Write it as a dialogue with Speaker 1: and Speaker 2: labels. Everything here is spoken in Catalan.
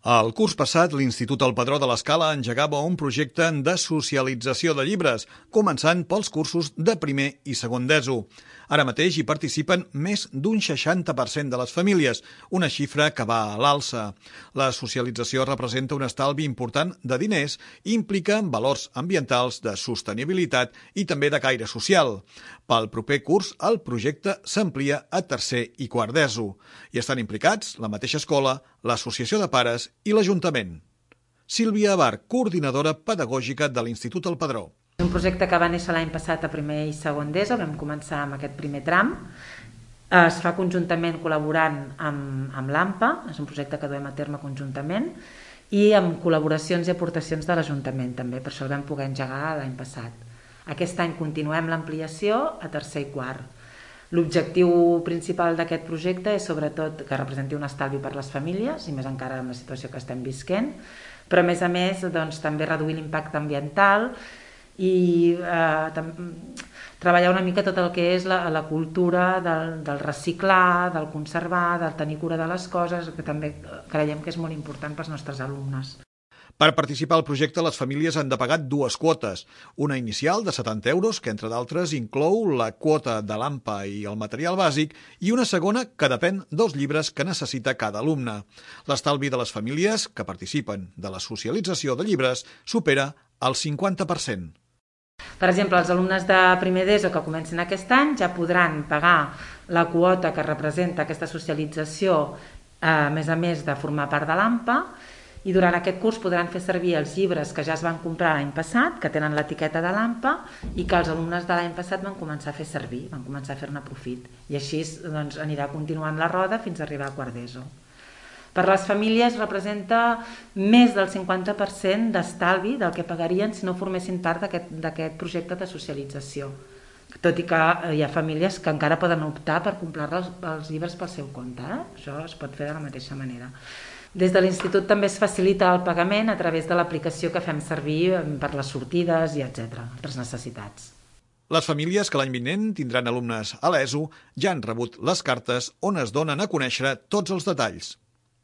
Speaker 1: El curs passat, l'Institut El Padró de l'Escala engegava un projecte de socialització de llibres, començant pels cursos de primer i segon d'ESO. Ara mateix hi participen més d'un 60% de les famílies, una xifra que va a l'alça. La socialització representa un estalvi important de diners i implica valors ambientals, de sostenibilitat i també de caire social. Pel proper curs, el projecte s'amplia a tercer i quart d'ESO. Hi estan implicats la mateixa escola, l'Associació de Pares i l'Ajuntament. Sílvia Abar, coordinadora pedagògica de l'Institut El Padró.
Speaker 2: És un projecte que va néixer l'any passat a primer i segon d'ESO, vam començar amb aquest primer tram. Es fa conjuntament col·laborant amb l'AMPA, és un projecte que duem a terme conjuntament, i amb col·laboracions i aportacions de l'Ajuntament també, per això el vam poder engegar l'any passat. Aquest any continuem l'ampliació a tercer i quart. L'objectiu principal d'aquest projecte és sobretot que representi un estalvi per les famílies, i més encara en la situació que estem visquent, però a més doncs, també reduir l'impacte ambiental i treballar una mica tot el que és la cultura del reciclar, del conservar, del tenir cura de les coses, que també creiem que és molt important pels nostres alumnes.
Speaker 1: Per participar al projecte, les famílies han de pagar dues quotes. Una inicial de 70 euros, que entre d'altres inclou la quota de l'AMPA i el material bàsic, i una segona que depèn dels llibres que necessita cada alumne. L'estalvi de les famílies que participen de la socialització de llibres supera el 50%.
Speaker 2: Per exemple, els alumnes de primer d'ESO que comencin aquest any ja podran pagar la quota que representa aquesta socialització, a més de formar part de l'AMPA, i durant aquest curs podran fer servir els llibres que ja es van comprar l'any passat, que tenen l'etiqueta de l'AMPA i que els alumnes de l'any passat van començar a fer servir, van començar a fer-ne profit. I així doncs, anirà continuant la roda fins a arribar a quart d'ESO. Per les famílies representa més del 50% d'estalvi del que pagarien si no formessin part d'aquest projecte de socialització. Tot i que hi ha famílies que encara poden optar per comprar els llibres pel seu compte. Això es pot fer de la mateixa manera. Des de l'Institut també es facilita el pagament a través de l'aplicació que fem servir per les sortides i etc., per les necessitats.
Speaker 1: Les famílies que l'any vinent tindran alumnes a l'ESO ja han rebut les cartes on es donen a conèixer tots els detalls.